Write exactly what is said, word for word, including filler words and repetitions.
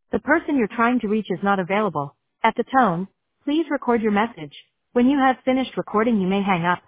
The person you're trying to reach is not available. At the tone, please record your message. When you have finished recording, you may hang up.